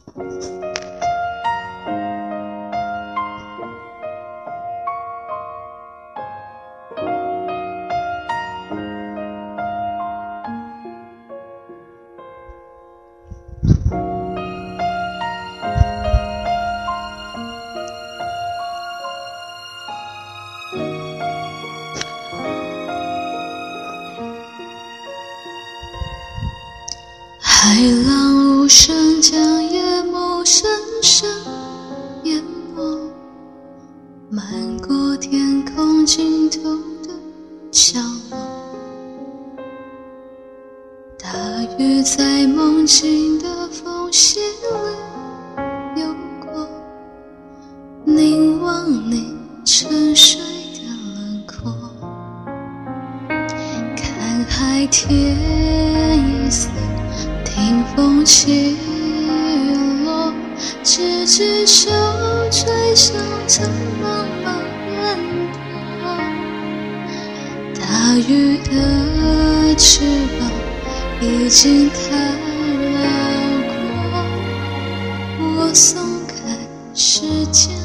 海浪无声将夜幕深深淹没，漫过天空尽头的角落。大雨在梦境的缝隙里游过，凝望你沉睡的轮廓，看海天一色，听风起落，执子手吹响苍茫茫远方。大鱼的翅膀已经太辽阔，我松开时间